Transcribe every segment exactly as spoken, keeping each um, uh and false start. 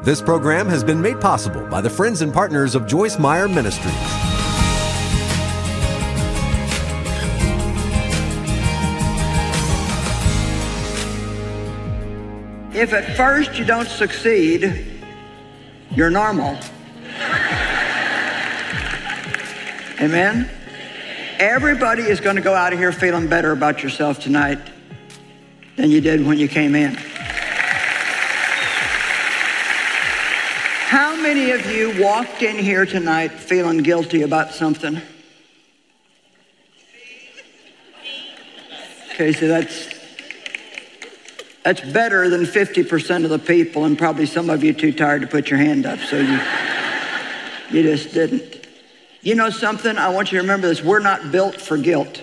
This program has been made possible by the friends and partners of Joyce Meyer Ministries. If at first you don't succeed, you're normal. Amen? Everybody is going to go out of here feeling better about yourself tonight than you did when you came in. How many of you walked in here tonight feeling guilty about something? Okay, so that's that's better than fifty percent of the people, and probably some of you too tired to put your hand up, so you, you just didn't. You know something? I want you to remember this. We're not built for guilt.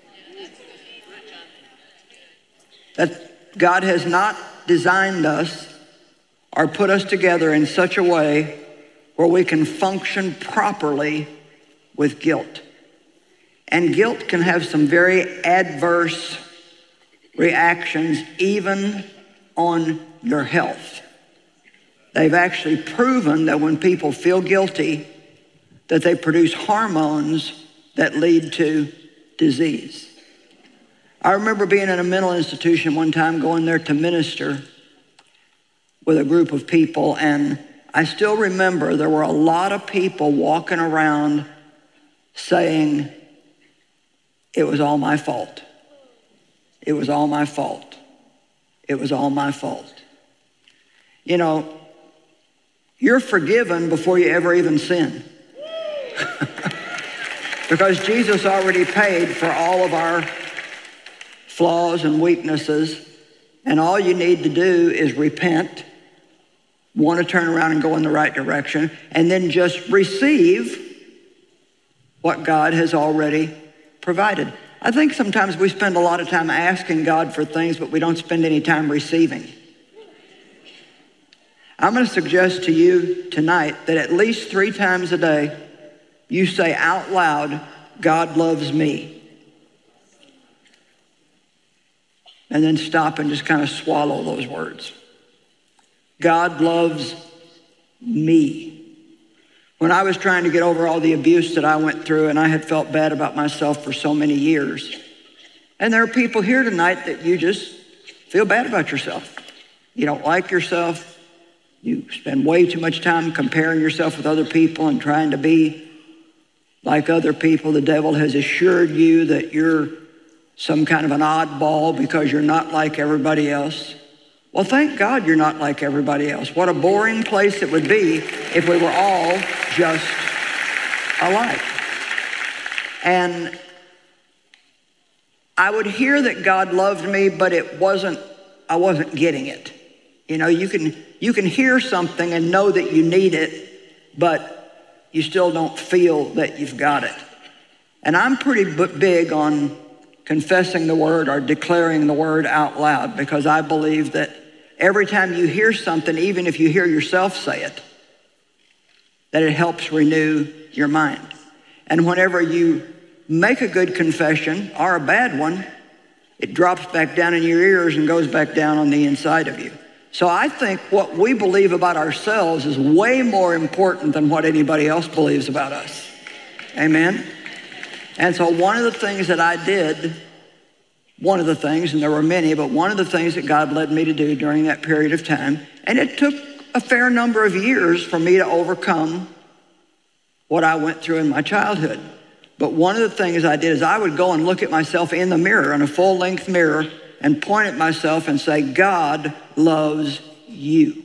That God has not designed us or put us together in such a way where we can function properly with guilt. And guilt can have some very adverse reactions even on your health. They've actually proven that when people feel guilty, that they produce hormones that lead to disease. I remember being in a mental institution one time, going there to minister with a group of people, and I still remember there were a lot of people walking around saying, it was all my fault. It was all my fault. It was all my fault. You know, you're forgiven before you ever even sin. Because Jesus already paid for all of our flaws and weaknesses, and all you need to do is repent, want to turn around and go in the right direction, and then just receive what God has already provided. I think sometimes we spend a lot of time asking God for things, but we don't spend any time receiving. I'm going to suggest to you tonight that at least three times a day, you say out loud, God loves me. And then stop and just kind of swallow those words. God loves me. When I was trying to get over all the abuse that I went through, and I had felt bad about myself for so many years, and there are people here tonight that you just feel bad about yourself. You don't like yourself. You spend way too much time comparing yourself with other people and trying to be like other people. The devil has assured you that you're some kind of an oddball because you're not like everybody else. Well, thank God you're not like everybody else. What a boring place it would be if we were all just alike. And I would hear that God loved me, but it wasn't, I wasn't getting it. You know, you can, you can hear something and know that you need it, but you still don't feel that you've got it. And I'm pretty big on confessing the word or declaring the word out loud, because I believe that every time you hear something, even if you hear yourself say it, that it helps renew your mind. And whenever you make a good confession or a bad one, it drops back down in your ears and goes back down on the inside of you. So I think what we believe about ourselves is way more important than what anybody else believes about us. Amen? And so one of the things that I did, one of the things, and there were many, but one of the things that God led me to do during that period of time, and it took a fair number of years for me to overcome what I went through in my childhood. But one of the things I did is I would go and look at myself in the mirror, in a full-length mirror, and point at myself and say, God loves you.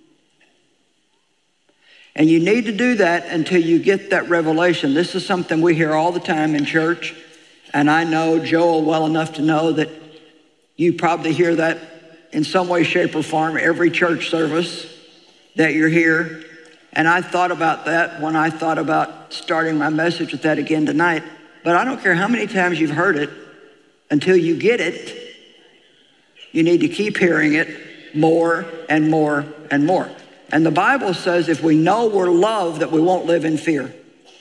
And you need to do that until you get that revelation. This is something we hear all the time in church. And I know Joel well enough to know that you probably hear that in some way, shape, or form every church service that you're here. And I thought about that when I thought about starting my message with that again tonight. But I don't care how many times you've heard it, until you get it, you need to keep hearing it more and more and more. And the Bible says if we know we're loved, that we won't live in fear.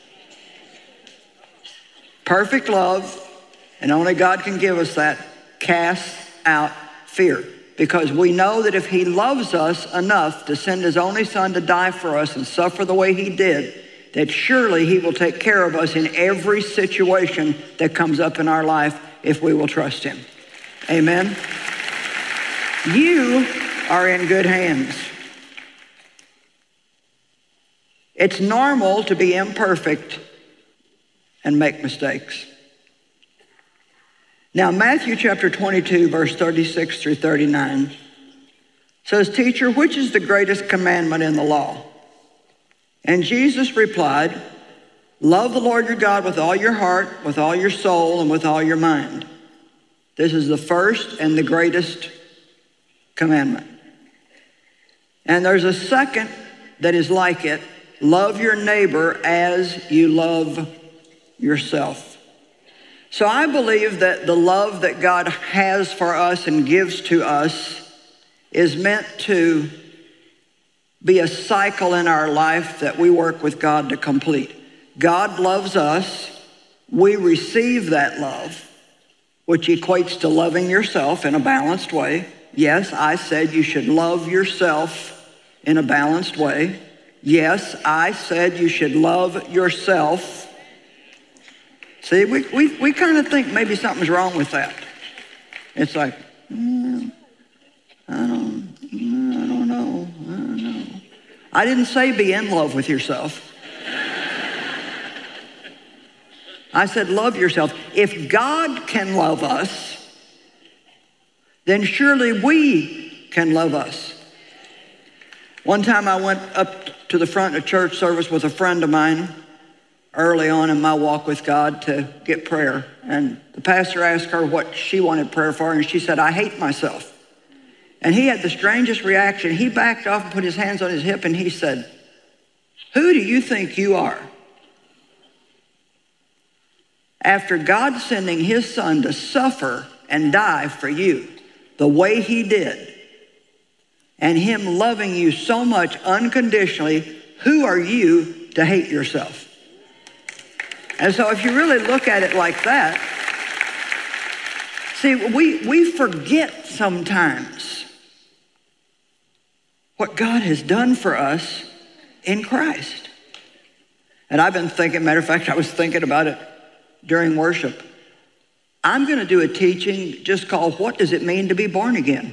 Perfect love, and only God can give us that, casts out fear. because we know that if he loves us enough to send his only son to die for us and suffer the way he did, that surely he will take care of us in every situation that comes up in our life if we will trust him. Amen. You are in good hands. It's normal to be imperfect and make mistakes. Now, Matthew chapter twenty-two, verse thirty-six through thirty-nine says, "Teacher, which is the greatest commandment in the law?" And Jesus replied, "Love the Lord your God with all your heart, with all your soul, and with all your mind. This is the first and the greatest commandment. And there's a second that is like it. Love your neighbor as you love yourself." So I believe that the love that God has for us and gives to us is meant to be a cycle in our life that we work with God to complete. God loves us. We receive that love, which equates to loving yourself in a balanced way. Yes, I said you should love yourself in a balanced way. Yes, I said you should love yourself. See, we, we, we kind of think maybe something's wrong with that. It's like, mm, I don't, I don't know, I don't know. I didn't say be in love with yourself. I said love yourself. If God can love us, then surely we can love us. One time I went up to the front of church service with a friend of mine early on in my walk with God to get prayer. And the pastor asked her what she wanted prayer for, and she said, "I hate myself." And he had the strangest reaction. He backed off and put his hands on his hip and he said, "Who do you think you are?" After God sending his son to suffer and die for you the way he did, and him loving you so much unconditionally, who are you to hate yourself? And so if you really look at it like that, see, we, we forget sometimes what God has done for us in Christ. And I've been thinking, matter of fact, I was thinking about it during worship. I'm going to do a teaching just called, "What Does It Mean to Be Born Again?"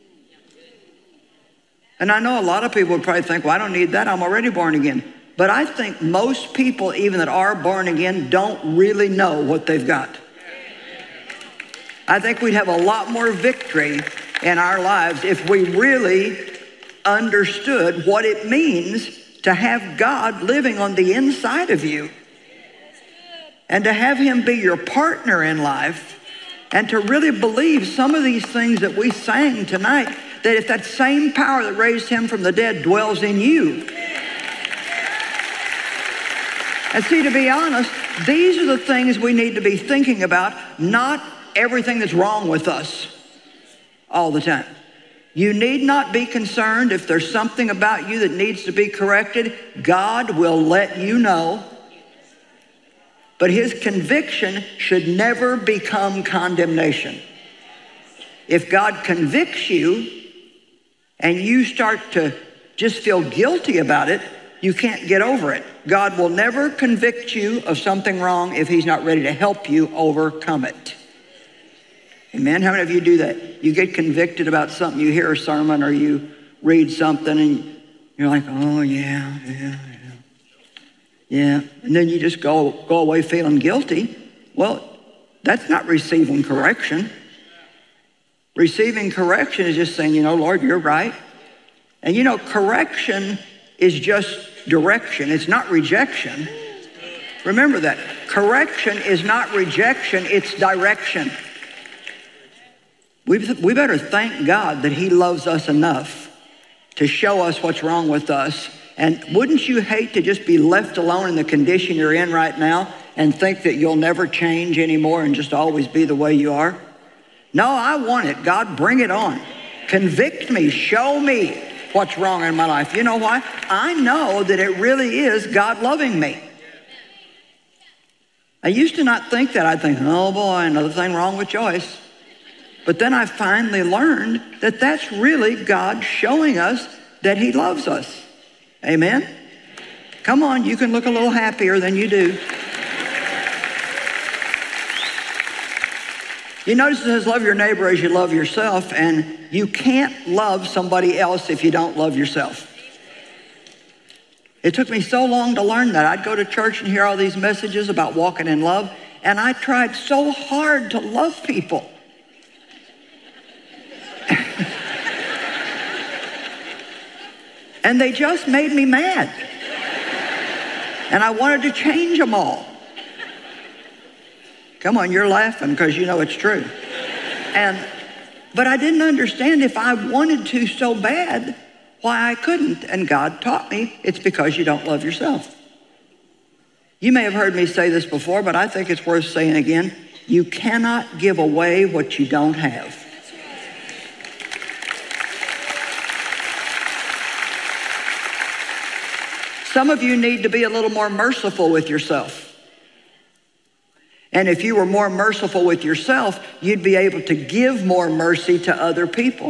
And I know a lot of people would probably think, well, I don't need that. I'm already born again. But I think most people, even that are born again, don't really know what they've got. I think we'd have a lot more victory in our lives if we really understood what it means to have God living on the inside of you and to have him be your partner in life, and to really believe some of these things that we sang tonight, that if that same power that raised him from the dead dwells in you. And see, to be honest, these are the things we need to be thinking about, not everything that's wrong with us all the time. You need not be concerned if there's something about you that needs to be corrected. God will let you know. But his conviction should never become condemnation. If God convicts you and you start to just feel guilty about it, you can't get over it. God will never convict you of something wrong if he's not ready to help you overcome it. Amen? How many of you do that? You get convicted about something, you hear a sermon or you read something and you're like, oh yeah, yeah, yeah. Yeah, and then you just go, go away feeling guilty. Well, that's not receiving correction. Receiving correction is just saying, you know, Lord, you're right. And you know, correction is just direction. It's not rejection. Remember that. Correction is not rejection, it's direction. We, we better thank God that he loves us enough to show us what's wrong with us. And wouldn't you hate to just be left alone in the condition you're in right now and think that you'll never change anymore and just always be the way you are? No, I want it. God, bring it on. Convict me. Show me what's wrong in my life. You know why? I know that it really is God loving me. I used to not think that. I'd think, oh boy, another thing wrong with Joyce. But then I finally learned that that's really God showing us that he loves us. Amen? Come on, you can look a little happier than you do. You notice it says love your neighbor as you love yourself, and you can't love somebody else if you don't love yourself. It took me so long to learn that. I'd go to church and hear all these messages about walking in love, and I tried so hard to love people. And they just made me mad. And I wanted to change them all. Come on, you're laughing because you know it's true. And, but I didn't understand if I wanted to so bad, why I couldn't. And God taught me it's because you don't love yourself. You may have heard me say this before, but I think it's worth saying again. You cannot give away what you don't have. Some of you need to be a little more merciful with yourself. And if you were more merciful with yourself, you'd be able to give more mercy to other people.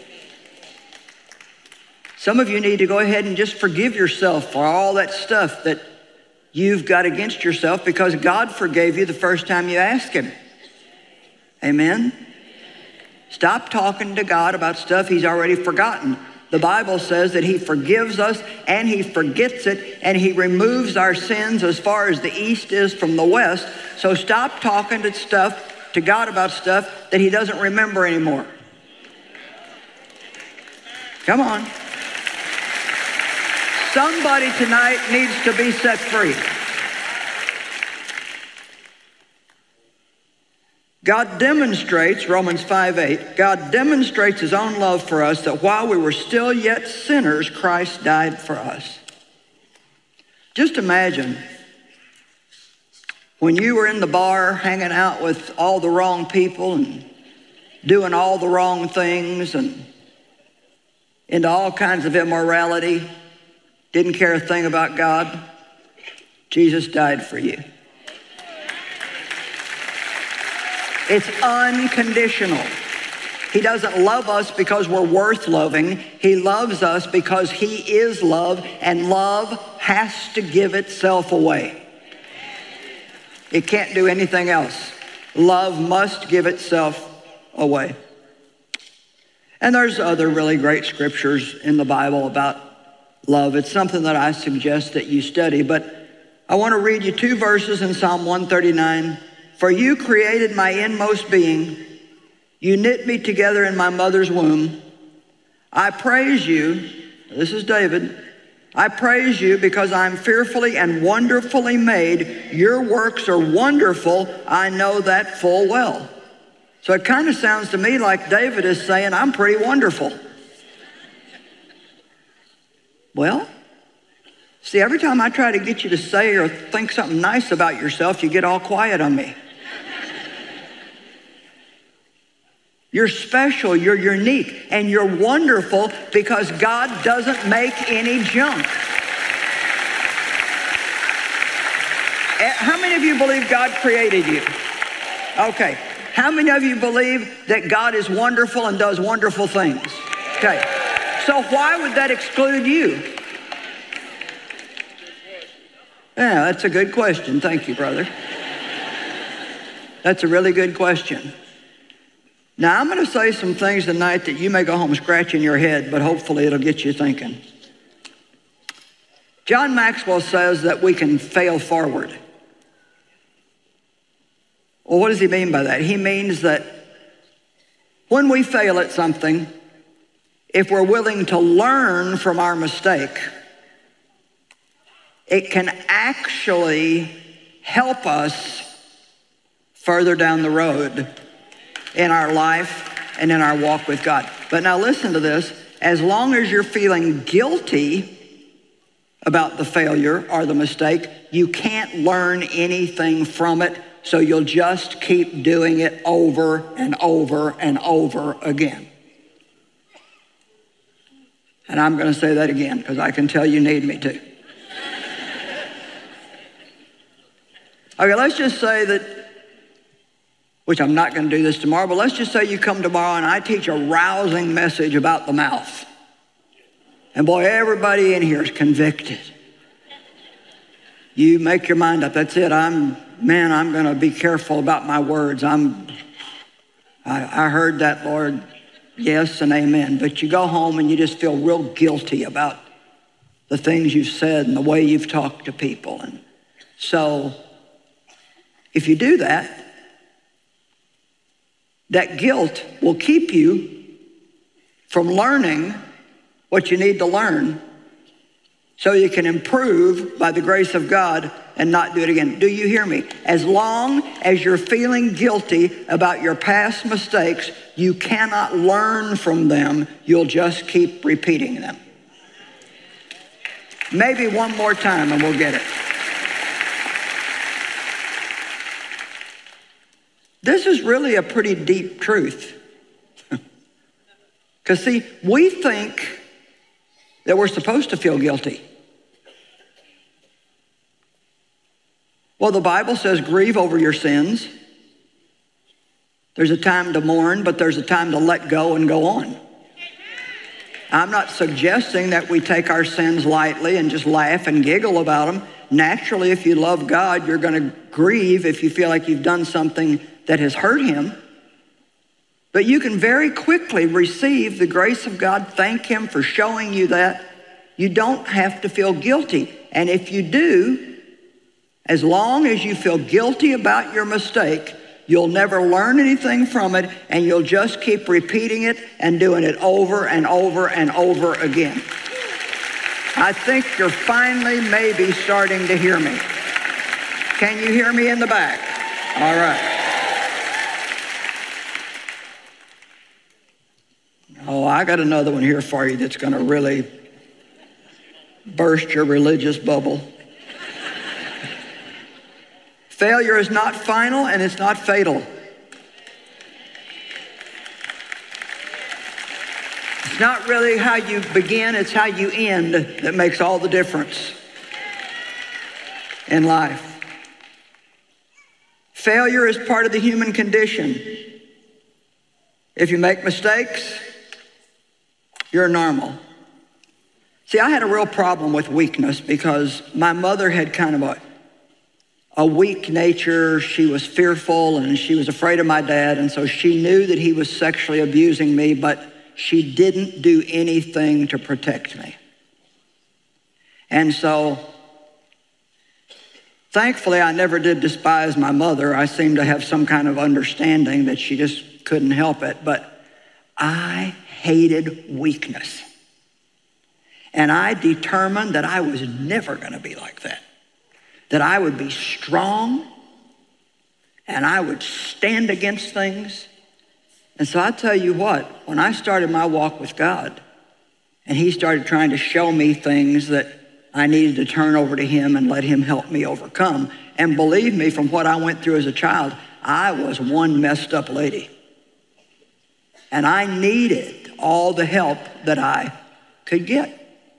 Some of you need to go ahead and just forgive yourself for all that stuff that you've got against yourself because God forgave you the first time you asked him. Amen? Stop talking to God about stuff he's already forgotten. The Bible says that he forgives us and he forgets it and he removes our sins as far as the east is from the west. So stop talking to stuff, to God about stuff that he doesn't remember anymore. Come on. Somebody tonight needs to be set free. God demonstrates, Romans five eight, God demonstrates his own love for us that while we were still yet sinners, Christ died for us. Just imagine when you were in the bar hanging out with all the wrong people and doing all the wrong things and into all kinds of immorality, didn't care a thing about God. Jesus died for you. It's unconditional. He doesn't love us because we're worth loving. He loves us because he is love, and love has to give itself away. It can't do anything else. Love must give itself away. And there's other really great scriptures in the Bible about love. It's something that I suggest that you study, but I want to read you two verses in Psalm one thirty-nine. For you created my inmost being. You knit me together in my mother's womb. I praise you. This is David. I praise you because I'm fearfully and wonderfully made. Your works are wonderful. I know that full well. So it kind of sounds to me like David is saying, I'm pretty wonderful. Well, see, every time I try to get you to say or think something nice about yourself, you get all quiet on me. You're special, you're unique, and you're wonderful because God doesn't make any junk. How many of you believe God created you? Okay. How many of you believe that God is wonderful and does wonderful things? Okay. So why would that exclude you? Yeah, that's a good question. Thank you, brother. That's a really good question. Now, I'm going to say some things tonight that you may go home scratching your head, but hopefully it'll get you thinking. John Maxwell says that we can fail forward. Well, what does he mean by that? He means that when we fail at something, if we're willing to learn from our mistake, it can actually help us further down the road in our life and in our walk with God. But now listen to this. As long as you're feeling guilty about the failure or the mistake, you can't learn anything from it, so you'll just keep doing it over and over and over again. And I'm going to say that again because I can tell you need me to. Okay, let's just say that which I'm not going to do this tomorrow, but let's just say you come tomorrow and I teach a rousing message about the mouth. And boy, everybody in here is convicted. You make your mind up. That's it. I'm, man, I'm going to be careful about my words. I'm, I, I heard that, Lord. Yes and amen. But you go home and you just feel real guilty about the things you've said and the way you've talked to people. And so if you do that, that guilt will keep you from learning what you need to learn so you can improve by the grace of God and not do it again. Do you hear me? As long as you're feeling guilty about your past mistakes, you cannot learn from them. You'll just keep repeating them. Maybe one more time and we'll get it. This is really a pretty deep truth. Because see, we think that we're supposed to feel guilty. Well, the Bible says grieve over your sins. There's a time to mourn, but there's a time to let go and go on. I'm not suggesting that we take our sins lightly and just laugh and giggle about them. Naturally, if you love God, you're going to grieve if you feel like you've done something that has hurt him. But you can very quickly receive the grace of God, thank him for showing you that. You don't have to feel guilty. And if you do, as long as you feel guilty about your mistake, you'll never learn anything from it, and you'll just keep repeating it and doing it over and over and over again. I think you're finally maybe starting to hear me. Can you hear me in the back? All right. Oh, I got another one here for you that's going to really burst your religious bubble. Failure is not final and it's not fatal. It's not really how you begin, it's how you end that makes all the difference in life. Failure is part of the human condition. If you make mistakes, you're normal. See, I had a real problem with weakness because my mother had kind of a a weak nature. She was fearful and she was afraid of my dad. And so she knew that he was sexually abusing me, but she didn't do anything to protect me. And so thankfully, I never did despise my mother. I seemed to have some kind of understanding that she just couldn't help it. But I hated weakness. And I determined that I was never going to be like that. That I would be strong and I would stand against things. And so I tell you what, when I started my walk with God and he started trying to show me things that I needed to turn over to him and let him help me overcome, and believe me, from what I went through as a child, I was one messed up lady. And I needed all the help that I could get.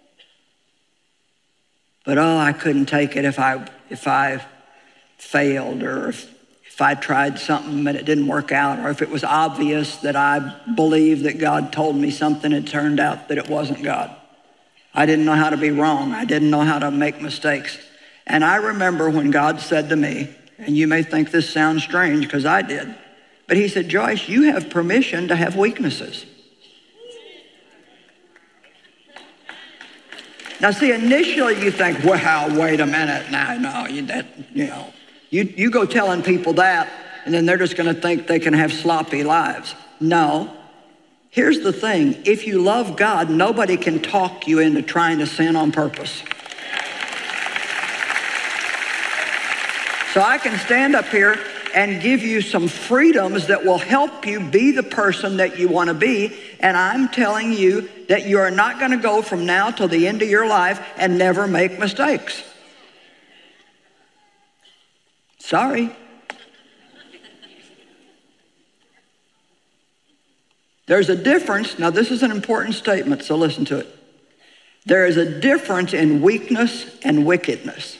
But oh, I couldn't take it if I if I failed, or if, if I tried something and it didn't work out, or if it was obvious that I believed that God told me something and it turned out that it wasn't God. I didn't know how to be wrong. I didn't know how to make mistakes. And I remember when God said to me, and you may think this sounds strange because I did, but he said, Joyce, you have permission to have weaknesses. Now, see, initially you think, wow, wait a minute. Now, no, you, that, you know, you, you go telling people that, and then they're just going to think they can have sloppy lives. No. Here's the thing. If you love God, nobody can talk you into trying to sin on purpose. So I can stand up here and give you some freedoms that will help you be the person that you want to be. And I'm telling you that you are not going to go from now till the end of your life and never make mistakes. Sorry. There's a difference. Now, this is an important statement, so listen to it. There is a difference in weakness and wickedness.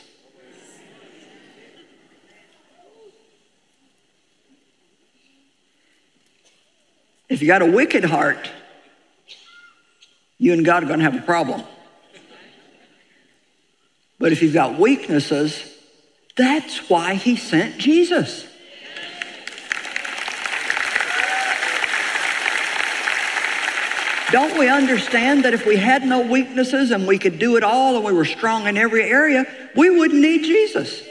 If you got a wicked heart, you and God are going to have a problem. But if you've got weaknesses, that's why he sent Jesus. Don't we understand that if we had no weaknesses and we could do it all and we were strong in every area, we wouldn't need Jesus?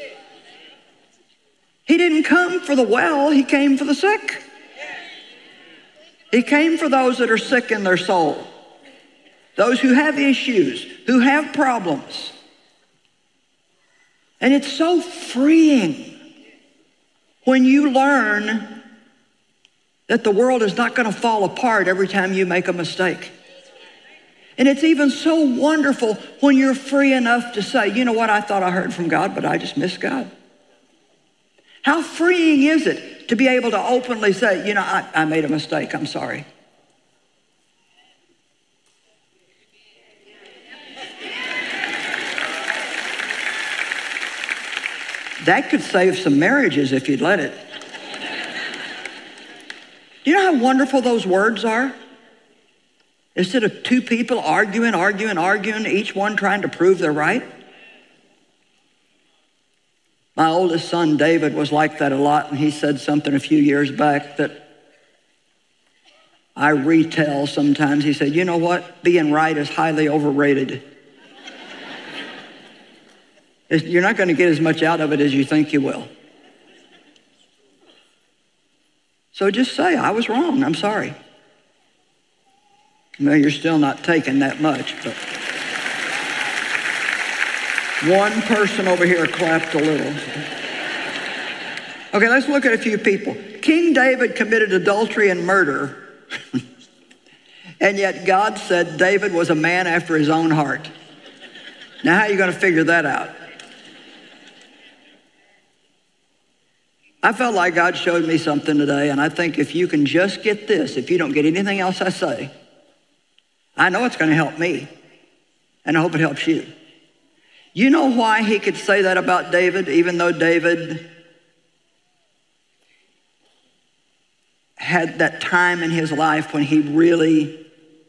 He didn't come for the well, he came for the sick. He came for those that are sick in their soul, those who have issues, who have problems. And it's so freeing when you learn that the world is not going to fall apart every time you make a mistake. And it's even so wonderful when you're free enough to say, you know what, I thought I heard from God, but I just missed God. How freeing is it to be able to openly say, you know, I, I made a mistake, I'm sorry. That could save some marriages if you'd let it. Do you know how wonderful those words are? Instead of two people arguing, arguing, arguing, each one trying to prove they're right. My oldest son, David, was like that a lot, and he said something a few years back that I retell sometimes. He said, you know what? Being right is highly overrated. You're not going to get as much out of it as you think you will. So just say, I was wrong, I'm sorry. Well, you're still not taking that much, but one person over here clapped a little. Okay, let's look at a few people. King David committed adultery and murder, and yet God said David was a man after his own heart. Now, how are you going to figure that out? I felt like God showed me something today, and I think if you can just get this, if you don't get anything else I say, I know it's going to help me, and I hope it helps you. You know why he could say that about David, even though David had that time in his life when he really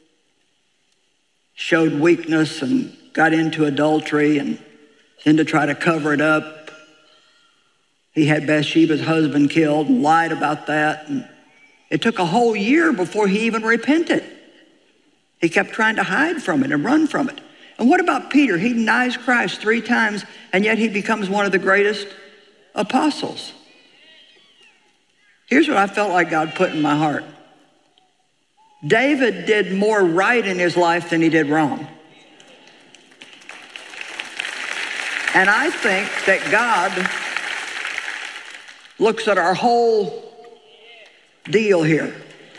showed weakness and got into adultery and then to try to cover it up. He had Bathsheba's husband killed and lied about that. And it took a whole year before he even repented. He kept trying to hide from it and run from it. And what about Peter? He denies Christ three times, and yet he becomes one of the greatest apostles. Here's what I felt like God put in my heart. David did more right in his life than he did wrong. And I think that God looks at our whole deal here.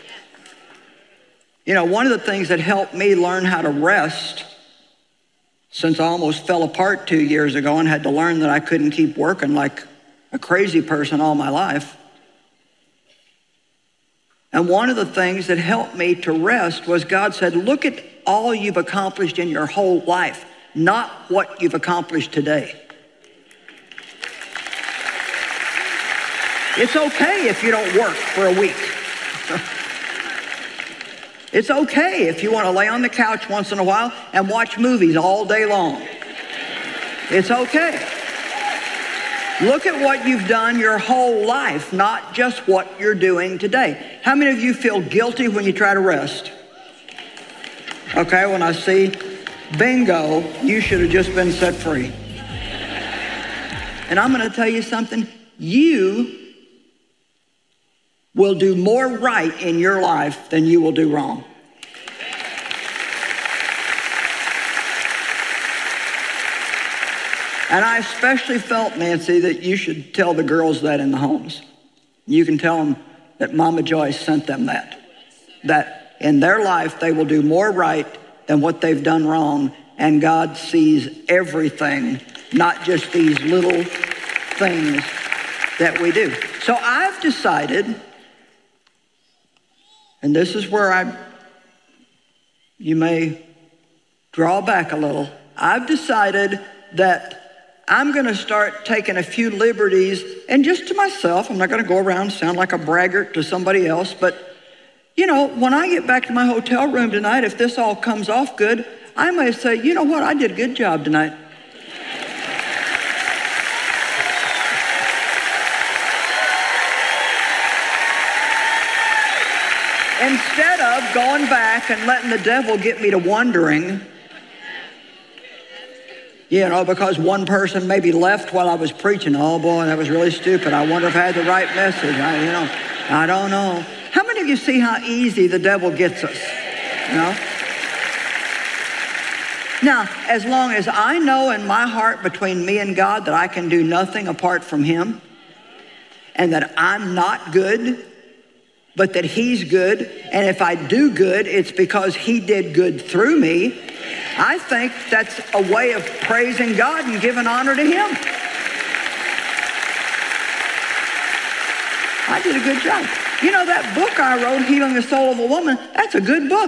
You know, one of the things that helped me learn how to rest, since I almost fell apart two years ago and had to learn that I couldn't keep working like a crazy person all my life. And one of the things that helped me to rest was God said, look at all you've accomplished in your whole life, not what you've accomplished today. It's okay if you don't work for a week. It's okay if you want to lay on the couch once in a while and watch movies all day long. It's okay. Look at what you've done your whole life, not just what you're doing today. How many of you feel guilty when you try to rest? Okay, when I see bingo, you should have just been set free. And I'm going to tell you something. You will do more right in your life than you will do wrong. And I especially felt, Nancy, that you should tell the girls that in the homes. You can tell them that Mama Joyce sent them that. That in their life, they will do more right than what they've done wrong. And God sees everything, not just these little things that we do. So I've decided, and this is where I, you may draw back a little. I've decided that I'm going to start taking a few liberties, and just to myself, I'm not going to go around and sound like a braggart to somebody else, but You know, when I get back to my hotel room tonight, if this all comes off good, I may say, you know what, I did a good job tonight. Instead of going back and letting the devil get me to wondering, you know, because one person maybe left while I was preaching. Oh boy, that was really stupid. I wonder if I had the right message. I, you know, I don't know. How many of you see how easy the devil gets us? You know? Now, as long as I know in my heart between me and God that I can do nothing apart from him, and that I'm not good, but that he's good, and if I do good, it's because he did good through me, I think that's a way of praising God and giving honor to him. I did a good job. You know, that book I wrote, Healing the Soul of a Woman, that's a good book.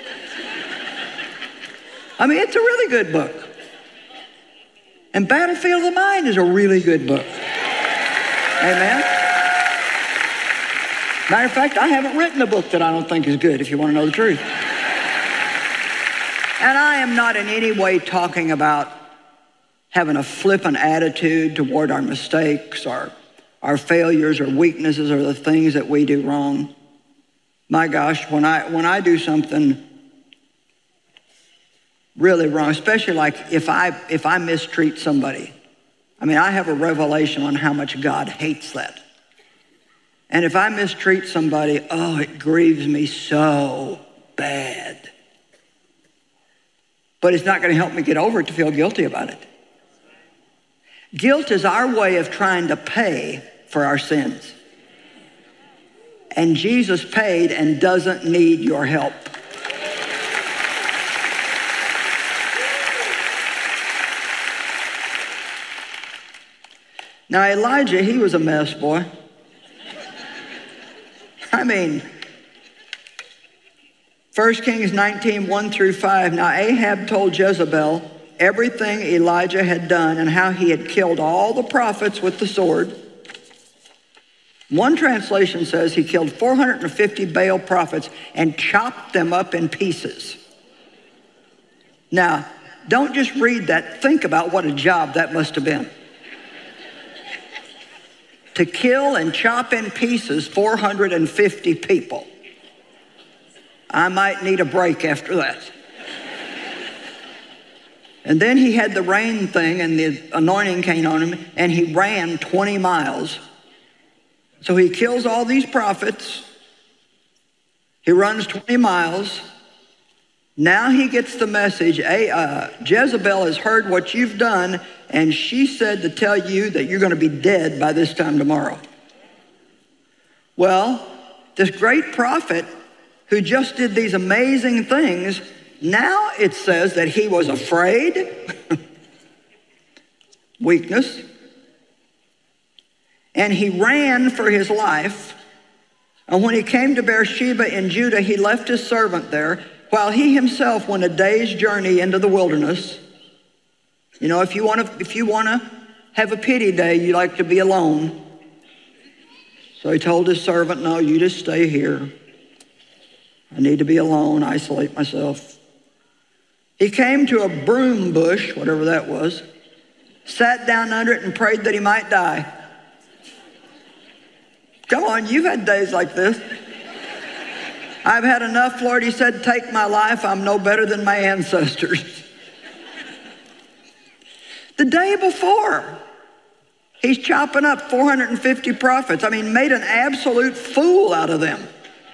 I mean, it's a really good book. And Battlefield of the Mind is a really good book. Amen? Matter of fact, I haven't written a book that I don't think is good, if you want to know the truth. And I am not in any way talking about having a flippant attitude toward our mistakes or our failures or weaknesses or the things that we do wrong. My gosh, when I, when I do something really wrong, especially like if I, if I mistreat somebody, I mean, I have a revelation on how much God hates that. And if I mistreat somebody, oh, it grieves me so bad. But it's not going to help me get over it to feel guilty about it. Guilt is our way of trying to pay for our sins. And Jesus paid and doesn't need your help. Now, Elijah, he was a mess, boy. I mean, First Kings nineteen, one through five. Now Ahab told Jezebel everything Elijah had done and how he had killed all the prophets with the sword. One translation says he killed four hundred fifty Baal prophets and chopped them up in pieces. Now, don't just read that. Think about what a job that must have been. To kill and chop in pieces four hundred fifty people. I might need a break after that. And then he had the rain thing and the anointing came on him and he ran twenty miles. So he kills all these prophets. He runs twenty miles. Now he gets the message, hey, uh, Jezebel has heard what you've done and she said to tell you that you're going to be dead by this time tomorrow. Well, this great prophet who just did these amazing things, now it says that he was afraid, weakness, and he ran for his life. And when he came to Beersheba in Judah, he left his servant there while he himself went a day's journey into the wilderness. You know, if you want to, if you want to have a pity day, you like to be alone. So he told his servant, no, you just stay here. I need to be alone, isolate myself. He came to a broom bush, whatever that was, sat down under it and prayed that he might die. Come on, you've had days like this. I've had enough, Lord. He said, take my life. I'm no better than my ancestors. The day before, he's chopping up four hundred fifty prophets. I mean, made an absolute fool out of them.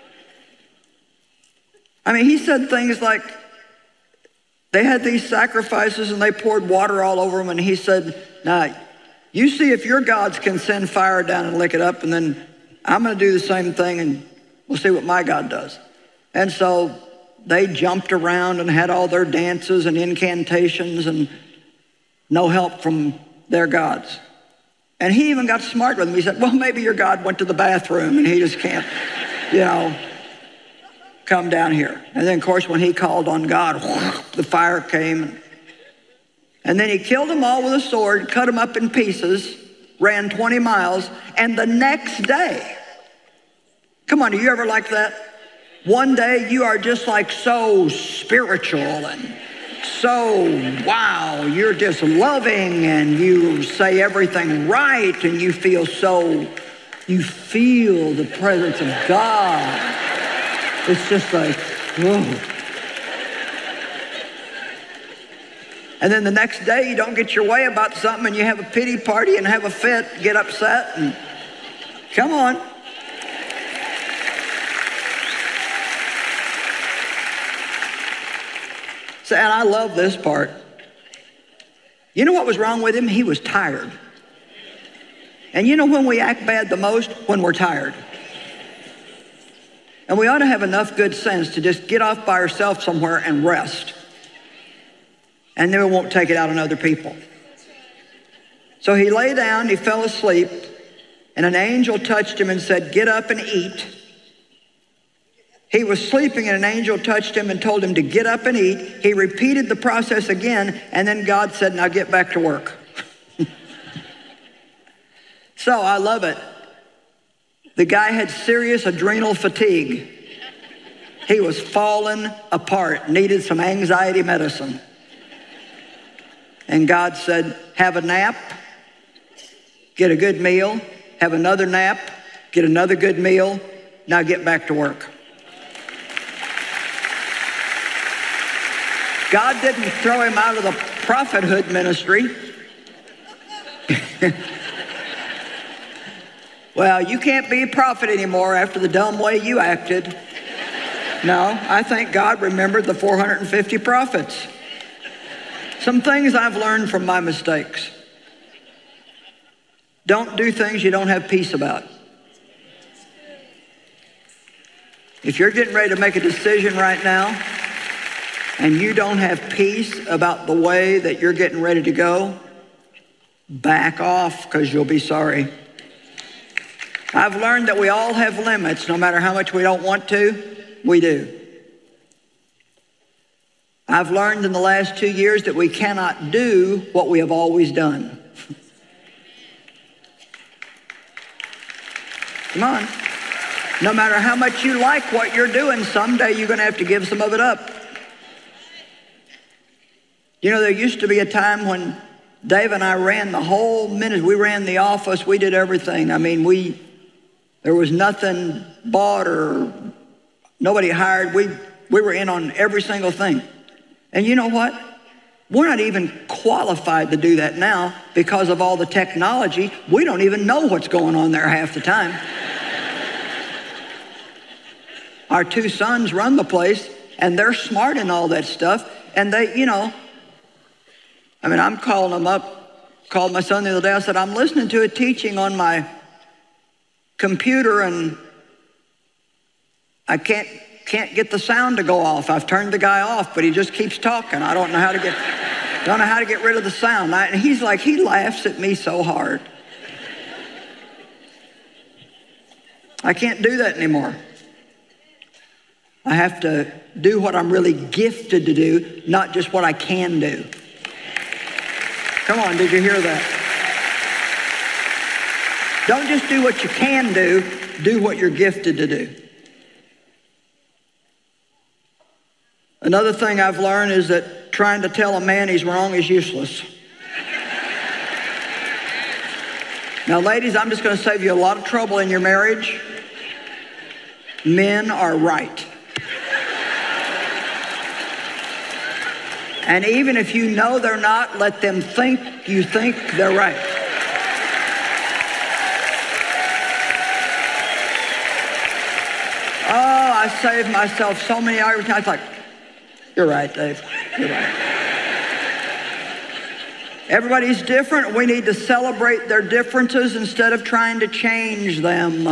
I mean, he said things like, they had these sacrifices and they poured water all over them. And he said, now, you see if your gods can send fire down and lick it up, and then I'm going to do the same thing and we'll see what my God does. And so they jumped around and had all their dances and incantations and no help from their gods. And he even got smart with them. He said, well, maybe your God went to the bathroom and he just can't, you know, come down here. And then, of course, when he called on God, the fire came. And then he killed them all with a sword, cut them up in pieces, ran twenty miles, and the next day, come on, do you ever like that? One day you are just like so spiritual and so, wow, you're just loving and you say everything right and you feel so, you feel the presence of God. It's just like, whoa. And then the next day you don't get your way about something and you have a pity party and have a fit, get upset, and come on. So, and I love this part. You know what was wrong with him? He was tired. And you know when we act bad the most? When we're tired. And we ought to have enough good sense to just get off by ourselves somewhere and rest. And then we won't take it out on other people. So he lay down, he fell asleep, and an angel touched him and said, get up and eat. He was sleeping and an angel touched him and told him to get up and eat. He repeated the process again, and then God said, now get back to work. So I love it. The guy had serious adrenal fatigue. He was falling apart, needed some anxiety medicine. And God said, have a nap, get a good meal, have another nap, get another good meal, now get back to work. God didn't throw him out of the prophethood ministry. Well, you can't be a prophet anymore after the dumb way you acted. No, I think God remembered the four hundred fifty prophets. Some things I've learned from my mistakes. Don't do things you don't have peace about. If you're getting ready to make a decision right now and you don't have peace about the way that you're getting ready to go, back off because you'll be sorry. I've learned that we all have limits. No matter how much we don't want to, we do. I've learned in the last two years that we cannot do what we have always done. Come on. No matter how much you like what you're doing, someday you're going to have to give some of it up. You know, there used to be a time when Dave and I ran the whole ministry. We ran the office. We did everything. I mean, we there was nothing bought or nobody hired. We, we were in on every single thing. And you know what? We're not even qualified to do that now because of all the technology. We don't even know what's going on there half the time. Our two sons run the place, and they're smart in all that stuff. And they, you know, I mean, I'm calling them up, called my son the other day. I said, I'm listening to a teaching on my computer, and I can't can't get the sound to go off. I've turned the guy off, but he just keeps talking. I don't know how to get, don't know how to get rid of the sound. I, and he's like, he laughs at me so hard. I can't do that anymore. I have to do what I'm really gifted to do, not just what I can do. Come on, did you hear that? Don't just do what you can do, do what you're gifted to do. Another thing I've learned is that trying to tell a man he's wrong is useless. Now, ladies, I'm just going to save you a lot of trouble in your marriage. Men are right. And even if you know they're not, let them think you think they're right. Oh, I saved myself so many arguments. Like, you're right, Dave. You're right. Everybody's different. We need to celebrate their differences instead of trying to change them.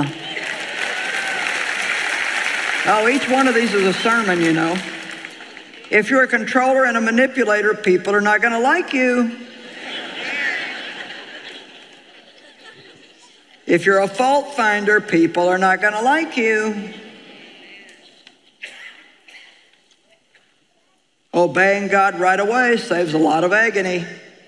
Oh, each one of these is a sermon, you know. If you're a controller and a manipulator, people are not going to like you. If you're a fault finder, people are not going to like you. Obeying God right away saves a lot of agony.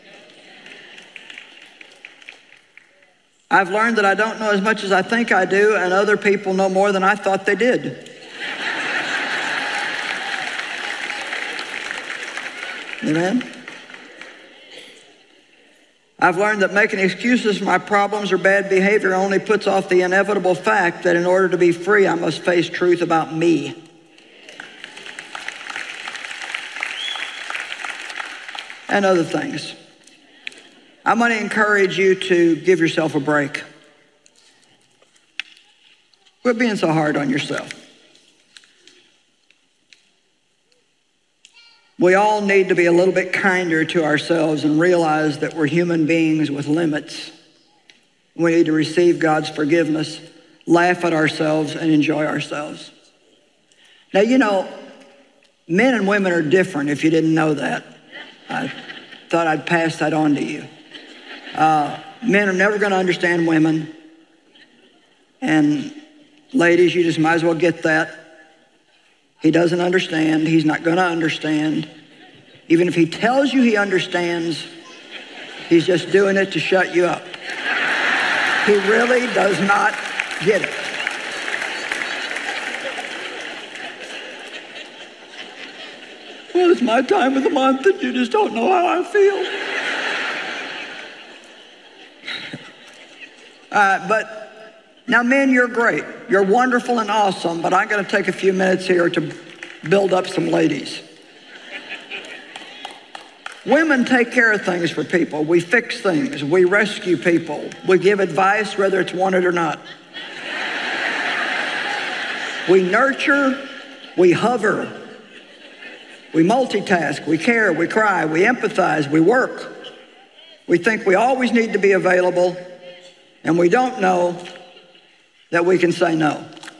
I've learned that I don't know as much as I think I do, and other people know more than I thought they did. Amen? I've learned that making excuses for my problems or bad behavior only puts off the inevitable fact that in order to be free, I must face truth about me. And other things. I'm going to encourage you to give yourself a break. Quit being so hard on yourself. We all need to be a little bit kinder to ourselves and realize that we're human beings with limits. We need to receive God's forgiveness, laugh at ourselves, and enjoy ourselves. Now, you know, men and women are different, if you didn't know that. I thought I'd pass that on to you. Uh, men are never going to understand women. And ladies, you just might as well get that. He doesn't understand. He's not going to understand. Even if he tells you he understands, he's just doing it to shut you up. He really does not get it. Well, it's my time of the month and you just don't know how I feel. uh, but now, men, you're great. You're wonderful and awesome, but I'm going to take a few minutes here to build up some ladies. Women take care of things for people. We fix things. We rescue people. We give advice whether it's wanted or not. We nurture. We hover. We multitask. We care. We cry. We empathize. We work. We think we always need to be available, and we don't know that we can say no.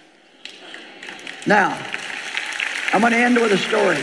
Now, I'm going to end with a story.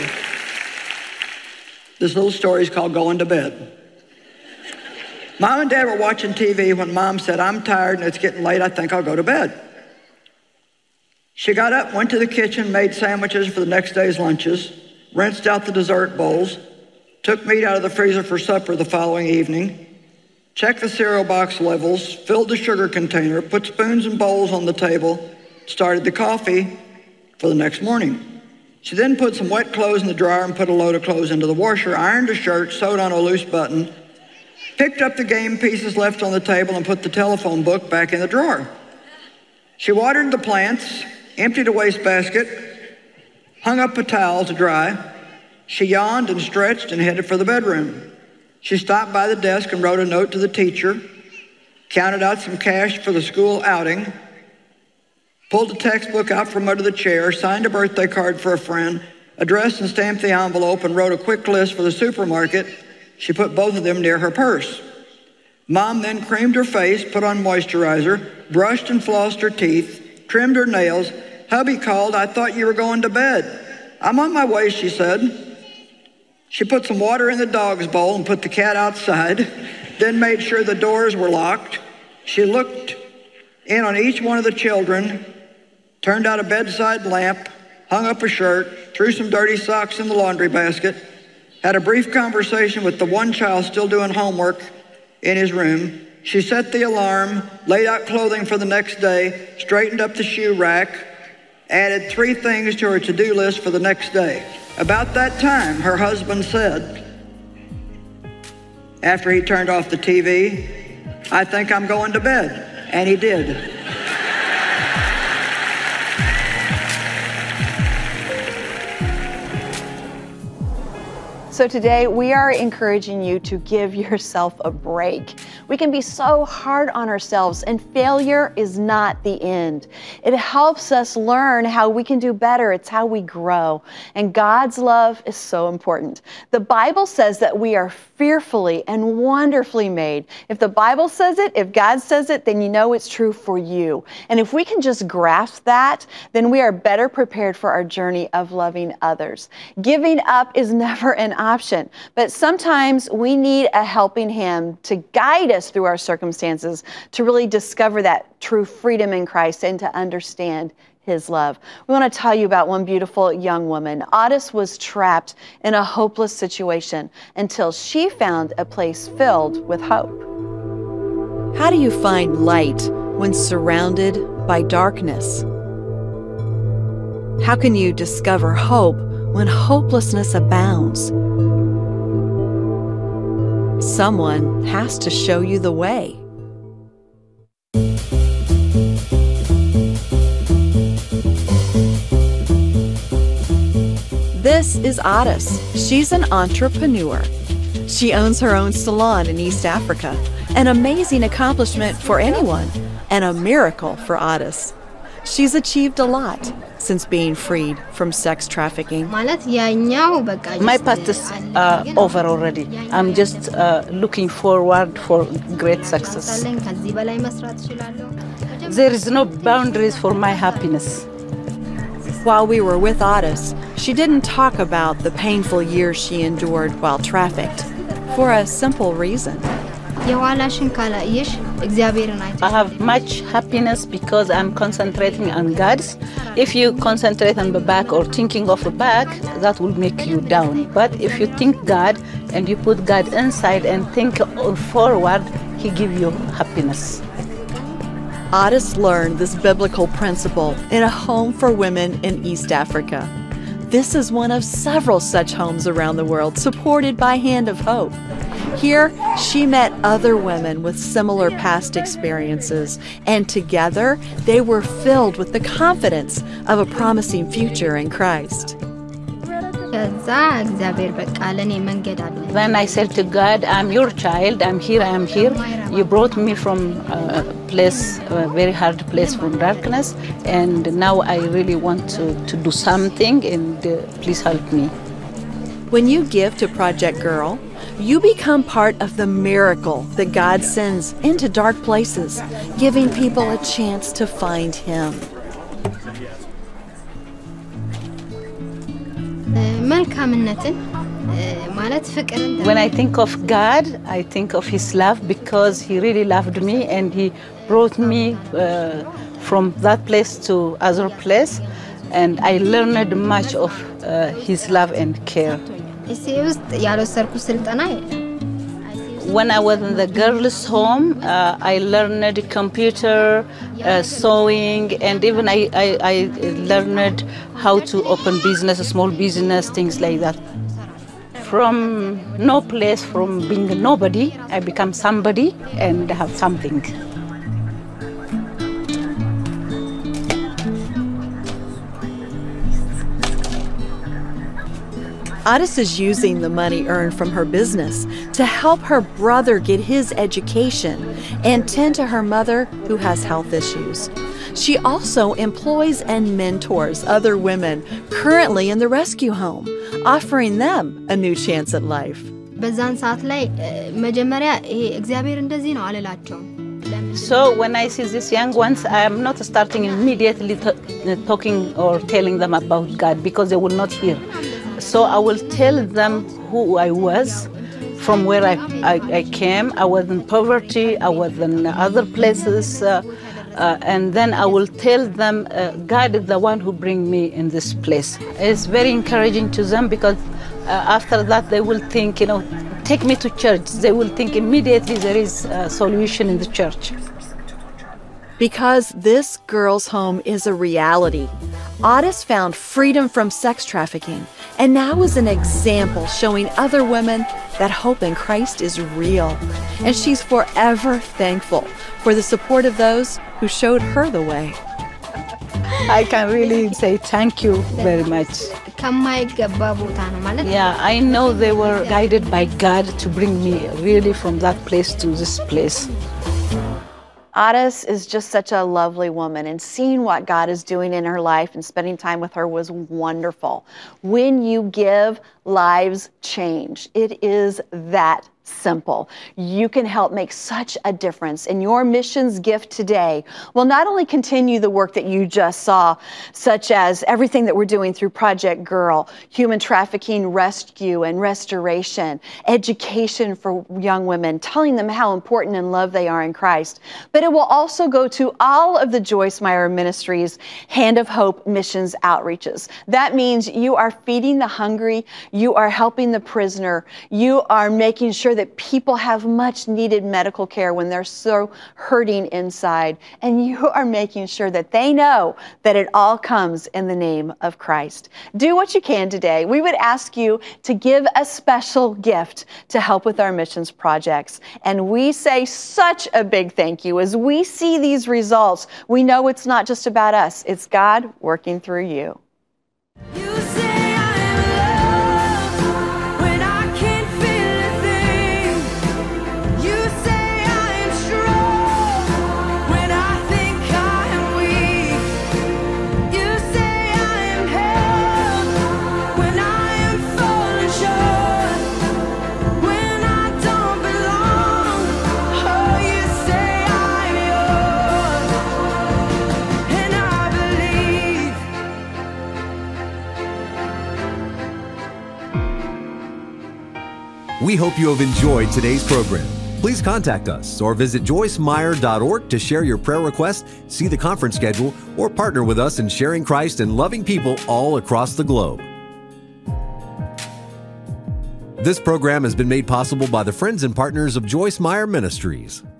This little story is called Going to Bed. Mom and Dad were watching T V when Mom said, I'm tired and it's getting late, I think I'll go to bed. She got up, went to the kitchen, made sandwiches for the next day's lunches, rinsed out the dessert bowls, took meat out of the freezer for supper the following evening, checked the cereal box levels, filled the sugar container, put spoons and bowls on the table, started the coffee for the next morning. She then put some wet clothes in the dryer and put a load of clothes into the washer, ironed a shirt, sewed on a loose button, picked up the game pieces left on the table and put the telephone book back in the drawer. She watered the plants, emptied a wastebasket, hung up a towel to dry. She yawned and stretched and headed for the bedroom. She stopped by the desk and wrote a note to the teacher, counted out some cash for the school outing, pulled the textbook out from under the chair, signed a birthday card for a friend, addressed and stamped the envelope, and wrote a quick list for the supermarket. She put both of them near her purse. Mom then creamed her face, put on moisturizer, brushed and flossed her teeth, trimmed her nails. Hubby called, I thought you were going to bed. I'm on my way, she said. She put some water in the dog's bowl and put the cat outside, then made sure the doors were locked. She looked in on each one of the children, turned out a bedside lamp, hung up a shirt, threw some dirty socks in the laundry basket, had a brief conversation with the one child still doing homework in his room. She set the alarm, laid out clothing for the next day, straightened up the shoe rack, added three things to her to-do list for the next day. About that time, her husband said, after he turned off the T V, I think I'm going to bed. And he did. So today we are encouraging you to give yourself a break. We can be so hard on ourselves, and failure is not the end. It helps us learn how we can do better. It's how we grow. And God's love is so important. The Bible says that we are fearfully and wonderfully made. If the Bible says it, if God says it, then you know it's true for you. And if we can just grasp that, then we are better prepared for our journey of loving others. Giving up is never an option, but sometimes we need a helping hand to guide us through our circumstances to really discover that true freedom in Christ and to understand His love. We want to tell you about one beautiful young woman. Audis was trapped in a hopeless situation until she found a place filled with hope. How do you find light when surrounded by darkness? How can you discover hope when hopelessness abounds? someone has to show you the way. This is Addis. She's an entrepreneur. She owns her own salon in East Africa, an amazing accomplishment for anyone, and a miracle for Addis. She's achieved a lot since being freed from sex trafficking. My past is uh, over already. I'm just uh, looking forward for great success. There is no boundaries for my happiness. While we were with Addis, she didn't talk about the painful years she endured while trafficked, for a simple reason. I have much happiness because I'm concentrating on God. If you concentrate on the back or thinking of the back, that will make you down. But if you think God and you put God inside and think forward, He gives you happiness. Addis learned this biblical principle in a home for women in East Africa. This is one of several such homes around the world supported by Hand of Hope. Here, she met other women with similar past experiences, and together they were filled with the confidence of a promising future in Christ. Then I said to God, I'm your child, I'm here, I'm here. You brought me from a place, a very hard place from darkness, and now I really want to, to do something, and uh, please help me. When you give to Project Girl, you become part of the miracle that God sends into dark places, giving people a chance to find Him. When I think of God, I think of His love because He really loved me and He brought me uh, from that place to other place, and I learned much of uh, His love and care. When I was in the girls' home, uh, I learned computer, uh, sewing, and even I, I, I learned how to open business, a small business, things like that. From no place, from being a nobody, I become somebody and have something. Addis is using the money earned from her business to help her brother get his education and tend to her mother who has health issues. She also employs and mentors other women currently in the rescue home, offering them a new chance at life. So when I see these young ones, I am not starting immediately talking or telling them about God because they will not hear. So I will tell them who I was, from where I, I, I came. I was in poverty, I was in other places, uh, uh, and then I will tell them uh, God is the one who bring me in this place. It's very encouraging to them because uh, after that they will think, you know, take me to church. They will think immediately there is a solution in the church. Because this girl's home is a reality, Addis found freedom from sex trafficking and now is an example showing other women that hope in Christ is real. And she's forever thankful for the support of those who showed her the way. I can really say thank you very much. Yeah, I know they were guided by God to bring me really from that place to this place. Addis is just such a lovely woman, and seeing what God is doing in her life and spending time with her was wonderful. When you give, lives change. It is that simple. You can help make such a difference, and your missions gift today will not only continue the work that you just saw, such as everything that we're doing through Project Girl, human trafficking rescue and restoration, education for young women, telling them how important and loved they are in Christ, but it will also go to all of the Joyce Meyer Ministries Hand of Hope missions outreaches. That means you are feeding the hungry, you are helping the prisoner, you are making sure sure that people have much needed medical care when they're so hurting inside. And you are making sure that they know that it all comes in the name of Christ. Do what you can today. We would ask you to give a special gift to help with our missions projects. And we say such a big thank you. As we see these results, we know it's not just about us, it's God working through you. You say I'm loved when I can't feel a thing. You say I'm strong when I think I am weak. You say I am held when I am falling short, when I don't belong. Oh, you say I'm yours, and I believe. We hope you have enjoyed today's program. Please contact us or visit joyce meyer dot org to share your prayer request, see the conference schedule, or partner with us in sharing Christ and loving people all across the globe. This program has been made possible by the friends and partners of Joyce Meyer Ministries.